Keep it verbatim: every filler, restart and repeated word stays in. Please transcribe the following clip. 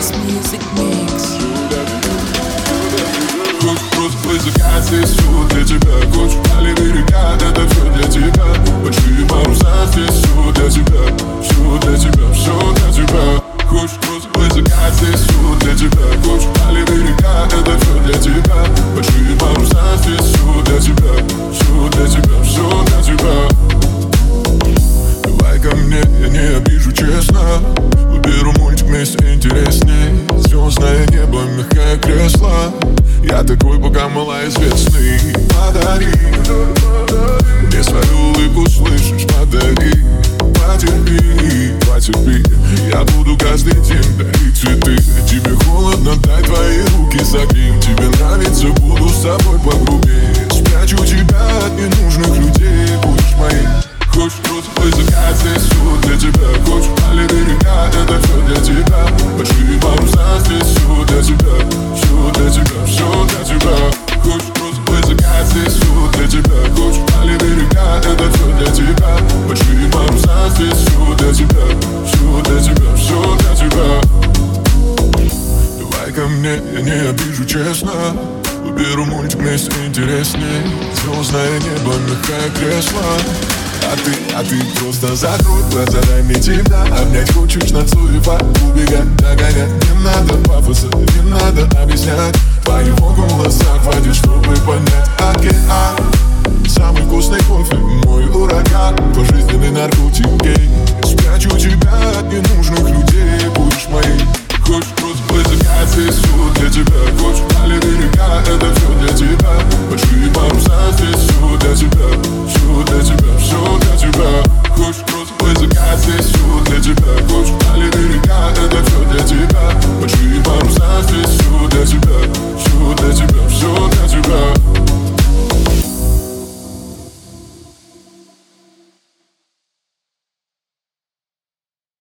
House Music Mix. Хочешь просто высыхать здесь все для тебя. Хочешь вдали берега, это все для тебя. Большие паруса здесь все для тебя. Все для тебя, все для тебя. Хочешь просто высыхать здесь все для тебя. Хочешь вдали берега, это все для тебя. Большие паруса здесь все для тебя. Все для тебя, все для тебя. Давай ко мне, я не обижу, честно. Выберу мультик вместе интересней. Звездное небо, мягкое кресло. Я такой, пока малоизвестный. Подари мне свою улыбку, слышишь, подари. Потерпи, потерпи. Я буду каждый день дарить цветы. Тебе холодно, дай твои руки согреем. Тебе нравится, буду с тобой погрубее. Спрячу тебя от ненужных людей. Будешь моей. Хочешь просто высыхать здесь все для тебя. Хочешь вдали берега, это все для тебя. Большие паруса здесь все для тебя. Все для тебя, все для тебя. Хочешь просто высыхать здесь все для тебя. Хочешь вдали берега, это все для тебя. Большие паруса здесь все для тебя. Все для тебя, все для тебя. Давай ко мне, я не обижу, честно. Выберу мультик вместе интересней. Звездное небо, мягкое кресло. А ты, а ты просто закрой глаза, дай мне тебя обнять. Хочешь танцуй, убегать, догонять. Не надо пафоса, не надо объяснять. Твоего голоса хватит, чтобы понять. Океан, самый вкусный кофе, мой ураган. Пожизненный наркотик, гей. Спрячу тебя от ненужных